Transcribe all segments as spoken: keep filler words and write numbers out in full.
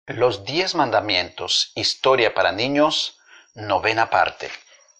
Los diez mandamientos, historia para niños, novena parte.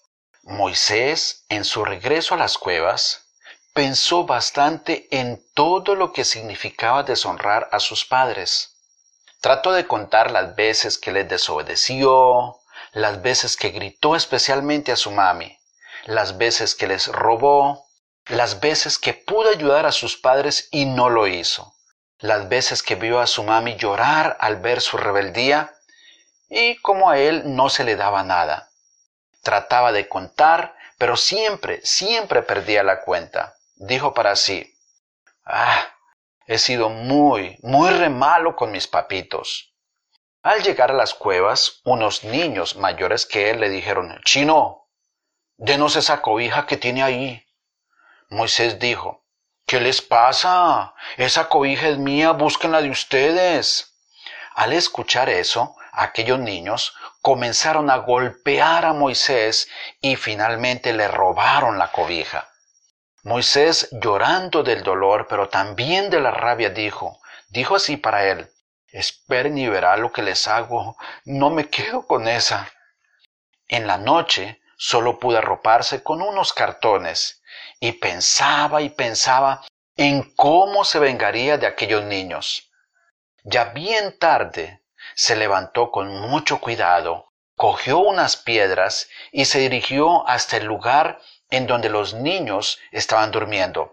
Moisés, en su regreso a las cuevas, pensó bastante en todo lo que significaba deshonrar a sus padres. Trató de contar las veces que les desobedeció, las veces que gritó especialmente a su mami, las veces que les robó, las veces que pudo ayudar a sus padres y no lo hizo, las veces que vio a su mami llorar al ver su rebeldía y cómo a él no se le daba nada. Trataba de contar, pero siempre, siempre perdía la cuenta. Dijo para sí, «Ah, he sido muy, muy re malo con mis papitos». Al llegar a las cuevas, unos niños mayores que él le dijeron, «Chino, denos esa cobija que tiene ahí». Moisés dijo, «¿Qué les pasa? Esa cobija es mía, búsquenla de ustedes». Al escuchar eso, aquellos niños comenzaron a golpear a Moisés y finalmente le robaron la cobija. Moisés, llorando del dolor, pero también de la rabia, dijo, dijo así para él, «Esperen y verán lo que les hago, no me quedo con esa». En la noche solo pudo arroparse con unos cartones y pensaba y pensaba en cómo se vengaría de aquellos niños. Ya bien tarde, se levantó con mucho cuidado, cogió unas piedras y se dirigió hasta el lugar en donde los niños estaban durmiendo.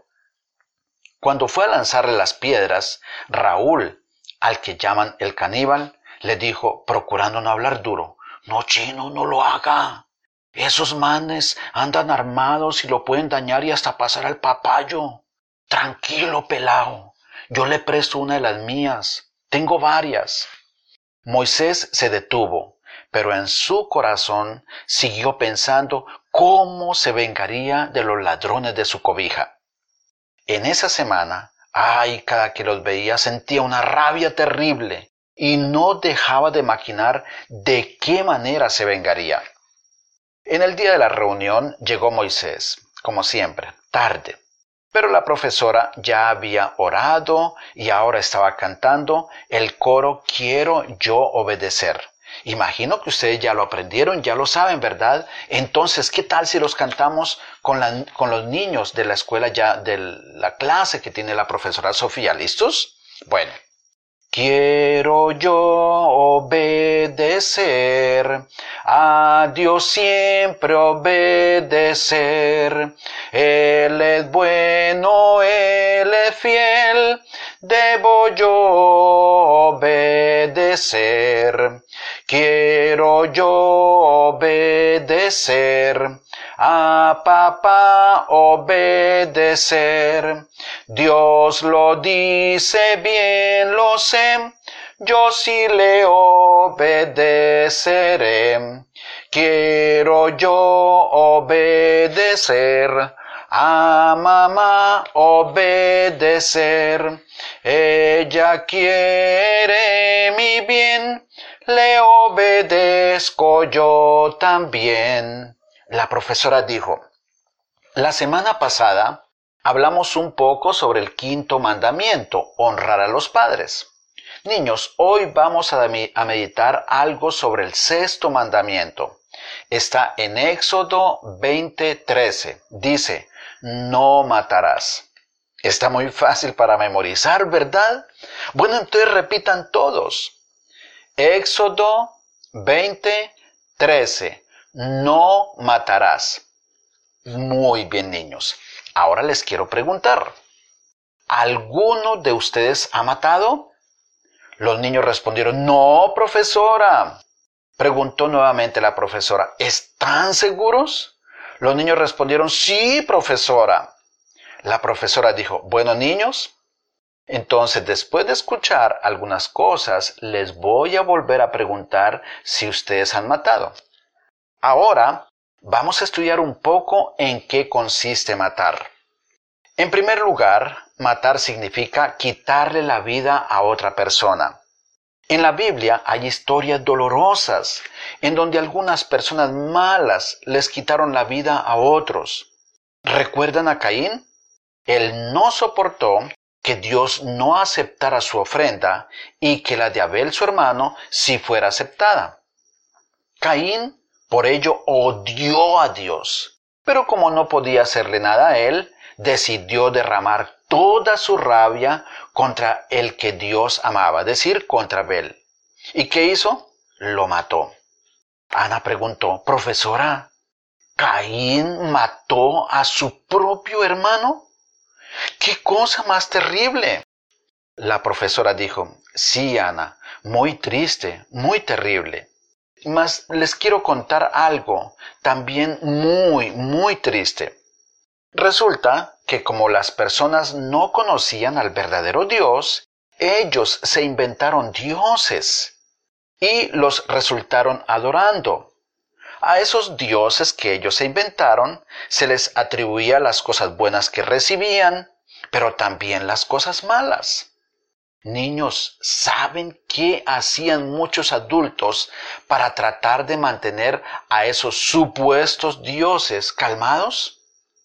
Cuando fue a lanzarle las piedras, Raúl, al que llaman el caníbal, le dijo, procurando no hablar duro, «No, Chino, no lo haga. Esos manes andan armados y lo pueden dañar y hasta pasar al papayo. Tranquilo, pelao. Yo le presto una de las mías. Tengo varias». Moisés se detuvo, pero en su corazón siguió pensando cómo se vengaría de los ladrones de su cobija. En esa semana, ay, cada que los veía sentía una rabia terrible y no dejaba de maquinar de qué manera se vengaría. En el día de la reunión llegó Moisés, como siempre, tarde. Pero la profesora ya había orado y ahora estaba cantando el coro Quiero yo obedecer. Imagino que ustedes ya lo aprendieron, ya lo saben, ¿verdad? Entonces, ¿qué tal si los cantamos con, la, con los niños de la escuela ya, de la clase que tiene la profesora Sofía? ¿Listos? Bueno. Quiero yo obedecer, a Dios siempre obedecer. Él es bueno, Él es fiel, debo yo obedecer. Quiero yo obedecer, a papá obedecer. Dios lo dice, bien lo sé, yo sí le obedeceré. Quiero yo obedecer, a mamá obedecer. Ella quiere mi bien, le obedezco yo también. La profesora dijo, la semana pasada hablamos un poco sobre el quinto mandamiento, honrar a los padres. Niños, hoy vamos a meditar algo sobre el sexto mandamiento. Está en Éxodo veinte trece. Dice, no matarás. Está muy fácil para memorizar, ¿verdad? Bueno, entonces repitan todos. Éxodo veinte trece. No matarás. Muy bien, niños. Ahora les quiero preguntar, ¿alguno de ustedes ha matado? Los niños respondieron, no, profesora. Preguntó nuevamente la profesora, ¿están seguros? Los niños respondieron, sí, profesora. La profesora dijo, bueno, niños, entonces después de escuchar algunas cosas, les voy a volver a preguntar si ustedes han matado. Ahora vamos a estudiar un poco en qué consiste matar. En primer lugar, matar significa quitarle la vida a otra persona. En la Biblia hay historias dolorosas en donde algunas personas malas les quitaron la vida a otros. ¿Recuerdan a Caín? Él no soportó que Dios no aceptara su ofrenda y que la de Abel su hermano sí fuera aceptada. Caín por ello odió a Dios, pero como no podía hacerle nada a él, decidió derramar toda su rabia contra el que Dios amaba, es decir, contra Abel. ¿Y qué hizo? Lo mató. Ana preguntó, profesora, ¿Caín mató a su propio hermano? ¡Qué cosa más terrible! La profesora dijo, sí, Ana, muy triste, muy terrible. Mas les quiero contar algo también muy, muy triste. Resulta que como las personas no conocían al verdadero Dios, ellos se inventaron dioses y los resultaron adorando. A esos dioses que ellos se inventaron se les atribuía las cosas buenas que recibían, pero también las cosas malas. Niños, ¿saben qué hacían muchos adultos para tratar de mantener a esos supuestos dioses calmados?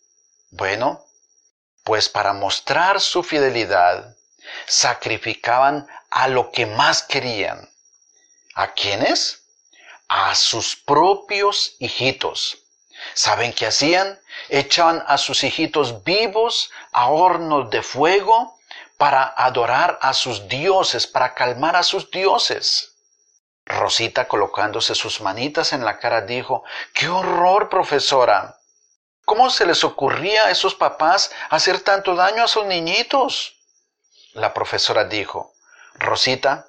Bueno, pues para mostrar su fidelidad, sacrificaban a lo que más querían. ¿A quiénes? A sus propios hijitos. ¿Saben qué hacían? Echaban a sus hijitos vivos a hornos de fuego para adorar a sus dioses, para calmar a sus dioses. Rosita, colocándose sus manitas en la cara, dijo, ¡qué horror, profesora! ¿Cómo se les ocurría a esos papás hacer tanto daño a sus niñitos? La profesora dijo, Rosita,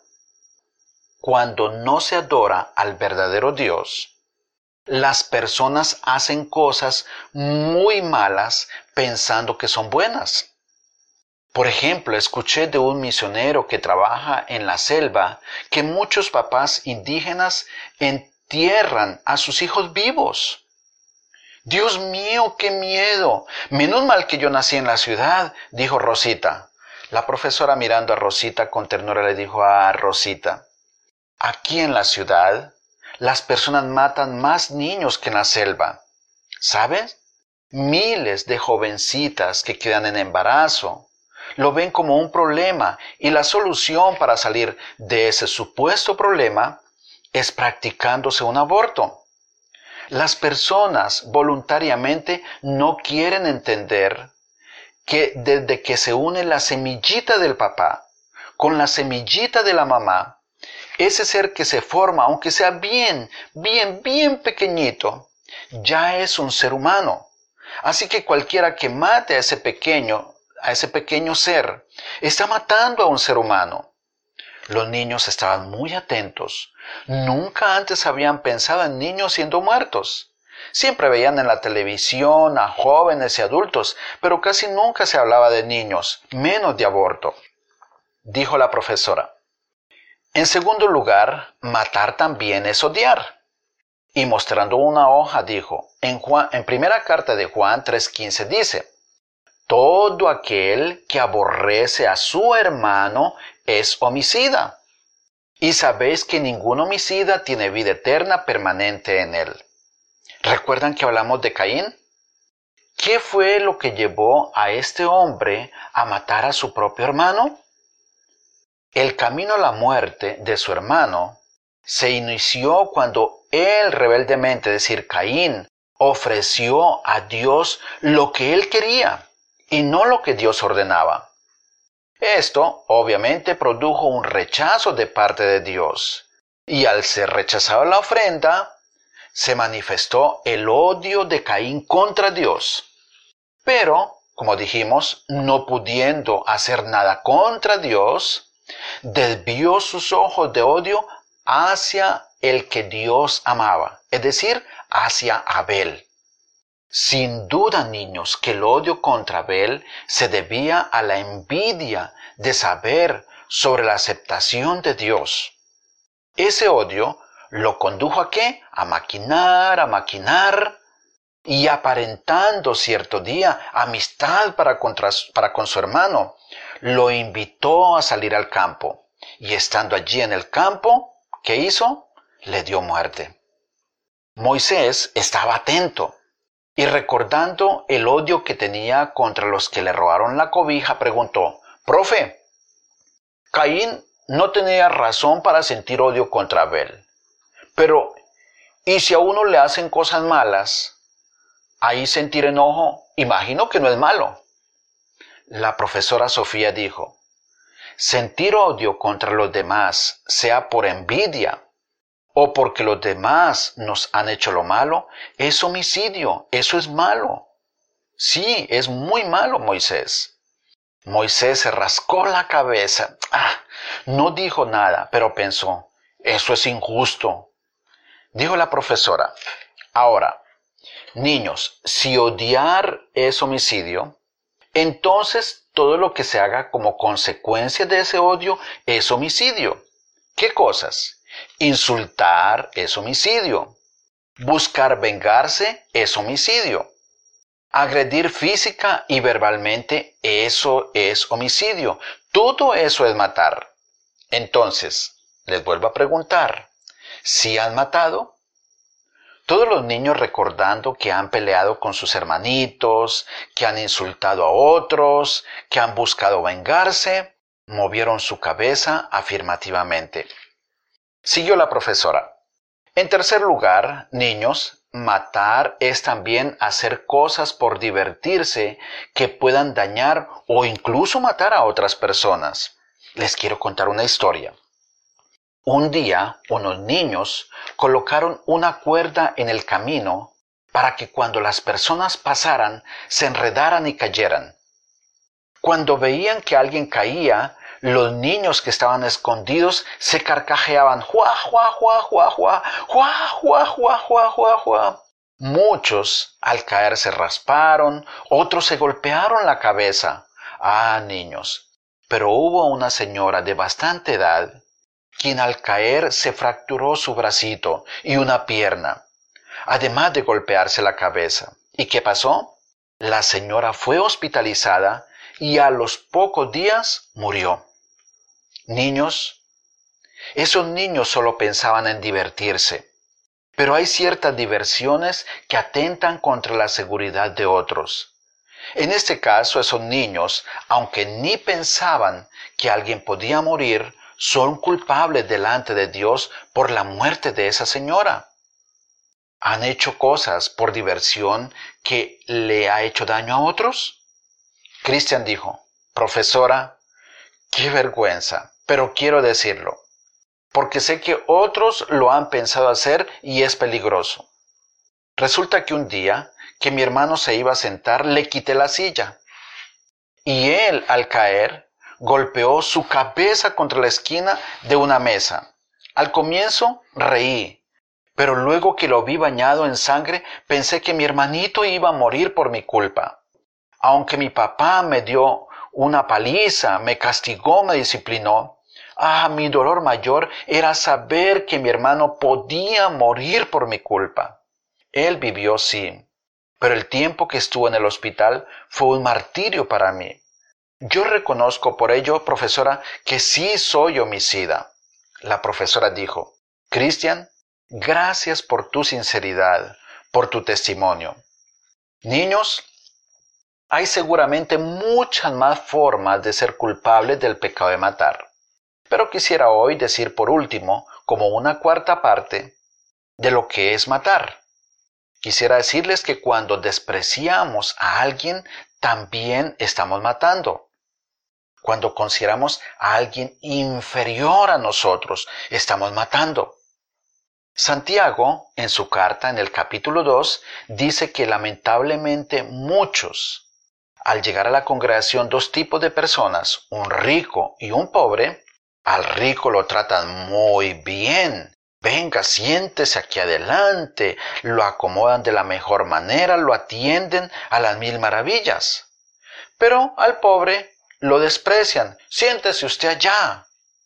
cuando no se adora al verdadero Dios, las personas hacen cosas muy malas pensando que son buenas. Por ejemplo, escuché de un misionero que trabaja en la selva que muchos papás indígenas entierran a sus hijos vivos. Dios mío, qué miedo. Menos mal que yo nací en la ciudad, dijo Rosita. La profesora, mirando a Rosita con ternura, le dijo a Rosita, aquí en la ciudad las personas matan más niños que en la selva. ¿Sabes? Miles de jovencitas que quedan en embarazo lo ven como un problema y la solución para salir de ese supuesto problema es practicándose un aborto. Las personas voluntariamente no quieren entender que desde que se une la semillita del papá con la semillita de la mamá, ese ser que se forma, aunque sea bien, bien, bien pequeñito, ya es un ser humano. Así que cualquiera que mate a ese pequeño, a ese pequeño ser, está matando a un ser humano. Los niños estaban muy atentos. Nunca antes habían pensado en niños siendo muertos. Siempre veían en la televisión a jóvenes y adultos, pero casi nunca se hablaba de niños, menos de aborto. Dijo la profesora. En segundo lugar, matar también es odiar. Y mostrando una hoja dijo, en, Juan, en primera carta de Juan tres quince dice, todo aquel que aborrece a su hermano es homicida. Y sabéis que ningún homicida tiene vida eterna permanente en él. ¿Recuerdan que hablamos de Caín? ¿Qué fue lo que llevó a este hombre a matar a su propio hermano? El camino a la muerte de su hermano se inició cuando él rebeldemente, es decir, Caín, ofreció a Dios lo que él quería y no lo que Dios ordenaba. Esto, obviamente, produjo un rechazo de parte de Dios. Y al ser rechazada la ofrenda, se manifestó el odio de Caín contra Dios. Pero, como dijimos, no pudiendo hacer nada contra Dios, desvió sus ojos de odio hacia el que Dios amaba, es decir, hacia Abel. Sin duda, niños, que el odio contra Abel se debía a la envidia de saber sobre la aceptación de Dios. Ese odio lo condujo a qué? A maquinar, a maquinar, y aparentando cierto día amistad para, contra, para con su hermano, lo invitó a salir al campo. Y estando allí en el campo, ¿qué hizo? Le dio muerte. Moisés estaba atento y recordando el odio que tenía contra los que le robaron la cobija, preguntó, Profe, Caín no tenía razón para sentir odio contra Abel. Pero, ¿y si a uno le hacen cosas malas? Ahí sentir enojo, imagino que no es malo. La profesora Sofía dijo, sentir odio contra los demás, sea por envidia o porque los demás nos han hecho lo malo, es homicidio, eso es malo. Sí, es muy malo, Moisés. Moisés se rascó la cabeza. Ah, no dijo nada, pero pensó, eso es injusto. Dijo la profesora, ahora, niños, si odiar es homicidio, entonces todo lo que se haga como consecuencia de ese odio es homicidio. ¿Qué cosas? Insultar es homicidio. Buscar vengarse es homicidio. Agredir física y verbalmente, eso es homicidio. Todo eso es matar. Entonces, les vuelvo a preguntar, ¿sí han matado? Todos los niños recordando que han peleado con sus hermanitos, que han insultado a otros, que han buscado vengarse, movieron su cabeza afirmativamente. Siguió la profesora. En tercer lugar, niños, matar es también hacer cosas por divertirse que puedan dañar o incluso matar a otras personas. Les quiero contar una historia. Un día, unos niños colocaron una cuerda en el camino para que cuando las personas pasaran se enredaran y cayeran. Cuando veían que alguien caía, los niños que estaban escondidos se carcajeaban. ¡Juá, juá, juá, juá, juá! ¡Juá, juá, juá, juá, juá, juá! Muchos al caer se rasparon, otros se golpearon la cabeza. Ah, niños, pero hubo una señora de bastante edad quien al caer se fracturó su bracito y una pierna, además de golpearse la cabeza. ¿Y qué pasó? La señora fue hospitalizada y a los pocos días murió. Niños, esos niños solo pensaban en divertirse, pero hay ciertas diversiones que atentan contra la seguridad de otros. En este caso, esos niños, aunque ni pensaban que alguien podía morir, son culpables delante de Dios por la muerte de esa señora. ¿Han hecho cosas por diversión que le ha hecho daño a otros? Cristian dijo, profesora, qué vergüenza, pero quiero decirlo, porque sé que otros lo han pensado hacer y es peligroso. Resulta que un día que mi hermano se iba a sentar, le quité la silla. Y él, al caer, golpeó su cabeza contra la esquina de una mesa. Al comienzo reí, pero luego que lo vi bañado en sangre, pensé que mi hermanito iba a morir por mi culpa. Aunque mi papá me dio una paliza, me castigó, me disciplinó, ah, mi dolor mayor era saber que mi hermano podía morir por mi culpa. Él vivió, sí, pero el tiempo que estuvo en el hospital fue un martirio para mí. Yo reconozco por ello, profesora, que sí soy homicida. La profesora dijo, Cristian, gracias por tu sinceridad, por tu testimonio. Niños, hay seguramente muchas más formas de ser culpables del pecado de matar. Pero quisiera hoy decir por último, como una cuarta parte, de lo que es matar. Quisiera decirles que cuando despreciamos a alguien, también estamos matando. Cuando consideramos a alguien inferior a nosotros, estamos matando. Santiago, en su carta, en el capítulo dos, dice que lamentablemente muchos, al llegar a la congregación, dos tipos de personas, un rico y un pobre, al rico lo tratan muy bien. Venga, siéntese aquí adelante, lo acomodan de la mejor manera, lo atienden a las mil maravillas. Pero al pobre lo desprecian, siéntese usted allá.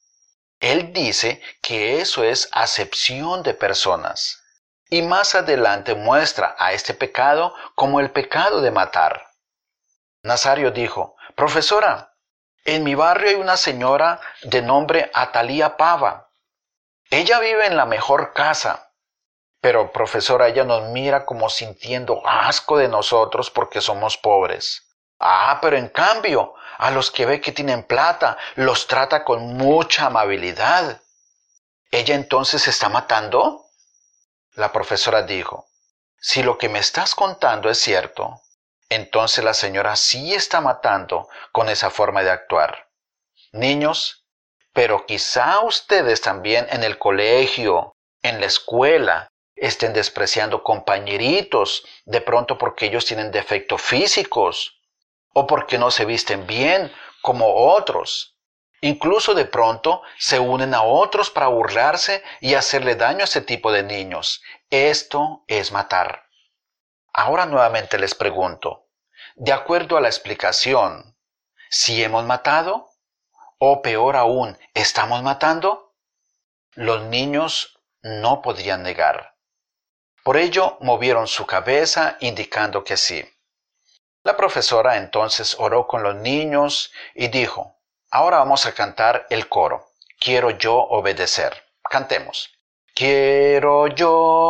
Él dice que eso es acepción de personas. Y más adelante muestra a este pecado como el pecado de matar. Nazario dijo, profesora, en mi barrio hay una señora de nombre Atalía Pava. Ella vive en la mejor casa. Pero, profesora, ella nos mira como sintiendo asco de nosotros porque somos pobres. Ah, pero en cambio, a los que ve que tienen plata, los trata con mucha amabilidad. ¿Ella entonces se está matando? La profesora dijo, si lo que me estás contando es cierto, entonces la señora sí está matando con esa forma de actuar. Niños, pero quizá ustedes también en el colegio, en la escuela, estén despreciando compañeritos, de pronto porque ellos tienen defectos físicos, o porque no se visten bien como otros. Incluso de pronto se unen a otros para burlarse y hacerle daño a ese tipo de niños. Esto es matar. Ahora nuevamente les pregunto, de acuerdo a la explicación, ¿si hemos matado? ¿O peor aún, estamos matando? Los niños no podrían negar. Por ello, movieron su cabeza indicando que sí. La profesora entonces oró con los niños y dijo, ahora vamos a cantar el coro. Quiero yo obedecer. Cantemos. Quiero yo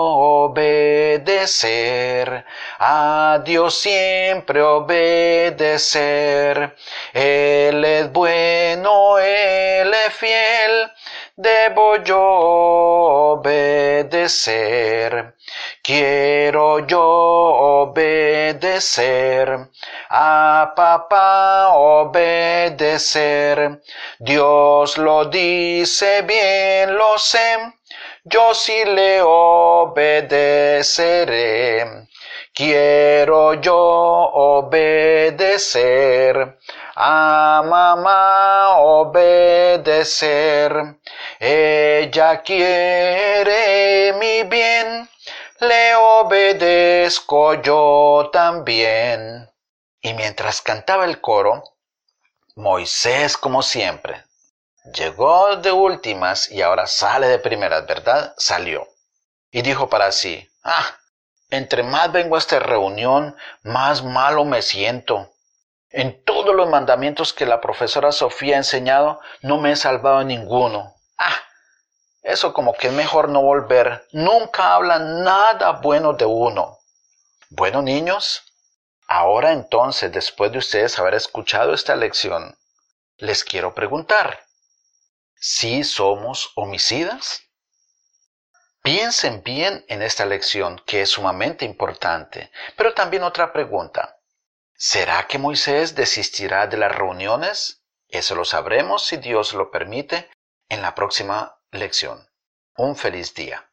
obedecer, a Dios siempre obedecer. Él es bueno, Él es fiel, debo yo obedecer. Quiero yo obedecer, a papá obedecer. Dios lo dice bien, lo sé. Yo sí le obedeceré. Quiero yo obedecer, a mamá obedecer. Ella quiere mi bien, le obedezco yo también. Y mientras cantaba el coro, Moisés, como siempre, llegó de últimas y ahora sale de primeras, ¿verdad? Salió. Y dijo para sí, ah, entre más vengo a esta reunión, más malo me siento. En todos los mandamientos que la profesora Sofía ha enseñado, no me he salvado en ninguno. Ah, eso como que es mejor no volver. Nunca hablan nada bueno de uno. Bueno, niños, ahora entonces, después de ustedes haber escuchado esta lección, les quiero preguntar, ¿sí somos homicidas? Piensen bien en esta lección que es sumamente importante, pero también otra pregunta. ¿Será que Moisés desistirá de las reuniones? Eso lo sabremos, si Dios lo permite, en la próxima lección. Un feliz día.